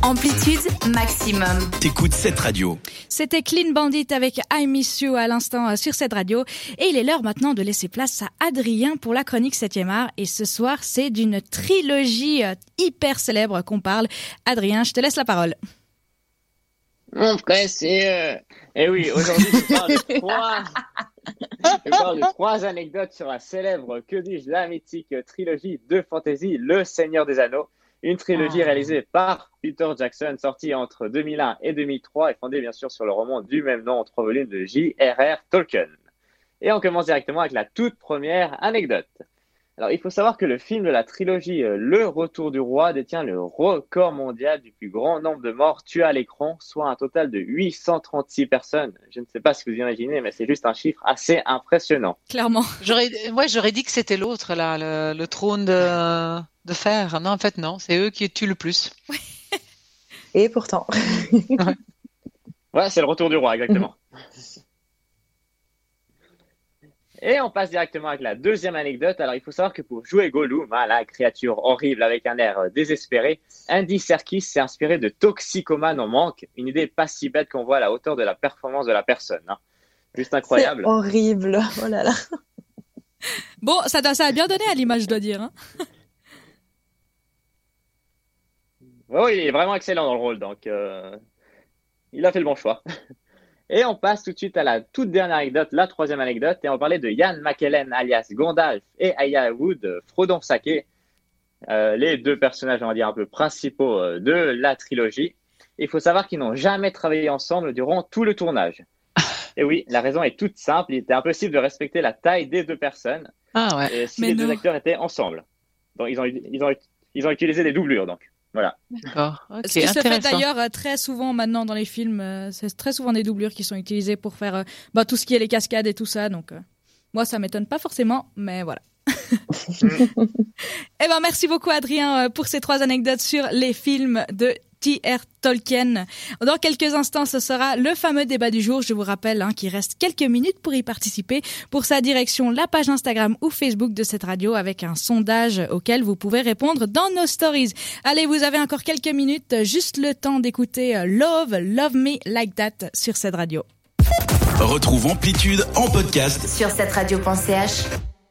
Amplitude maximum. T'écoutes cette radio. C'était Clean Bandit avec I Miss You à l'instant sur cette radio. Et il est l'heure maintenant de laisser place à Adrien pour la chronique 7e art. Et ce soir, c'est d'une trilogie hyper célèbre qu'on parle. Adrien, je te laisse la parole. Mon frère, Eh oui, aujourd'hui, je parle de trois anecdotes sur la célèbre, que dis-je, la mythique trilogie de fantasy Le Seigneur des Anneaux. Une trilogie réalisée par Peter Jackson, sortie entre 2001 et 2003 et fondée bien sûr sur le roman du même nom en 3 volumes de J.R.R. Tolkien. Et on commence directement avec la toute première anecdote. Alors, il faut savoir que le film de la trilogie Le Retour du Roi détient le record mondial du plus grand nombre de morts tués à l'écran, soit un total de 836 personnes. Je ne sais pas si vous imaginez, mais c'est juste un chiffre assez impressionnant. Clairement. J'aurais dit que c'était l'autre, là, le trône de fer. Non, en fait, non, c'est eux qui tuent le plus. Et pourtant. Ouais, c'est le Retour du Roi, exactement. Et on passe directement avec la deuxième anecdote. Alors, il faut savoir que pour jouer Gollum, la créature horrible avec un air désespéré, Andy Serkis s'est inspiré de Toxicoman en manque, une idée pas si bête qu'on voit à la hauteur de la performance de la personne. Juste incroyable. C'est horrible. Oh là là. Bon, ça a bien donné à l'image, je dois dire. Oui, il est vraiment excellent dans le rôle, donc il a fait le bon choix. Et on passe tout de suite à la toute dernière anecdote, la troisième anecdote, et on va parler de Ian McKellen alias Gandalf et Aya Wood, Frodon Sake, les deux personnages, on va dire, un peu principaux de la trilogie. Il faut savoir qu'ils n'ont jamais travaillé ensemble durant tout le tournage. Et oui, la raison est toute simple, il était impossible de respecter la taille des deux personnes si les deux acteurs étaient ensemble. Donc ils ont utilisé des doublures, donc. Voilà. D'accord. Okay, ce qui se fait d'ailleurs très souvent maintenant dans les films, c'est très souvent des doublures qui sont utilisées pour faire tout ce qui est les cascades et tout ça. Donc moi ça m'étonne pas forcément, mais voilà. Eh ben merci beaucoup Adrien pour ces 3 anecdotes sur les films de J.R. Tolkien. Dans quelques instants, ce sera le fameux débat du jour. Je vous rappelle qu'il reste quelques minutes pour y participer. Pour sa direction, la page Instagram ou Facebook de cette radio avec un sondage auquel vous pouvez répondre dans nos stories. Allez, vous avez encore quelques minutes, juste le temps d'écouter Love Me Like That sur cette radio. Retrouve Amplitude en podcast sur cette radio.ch.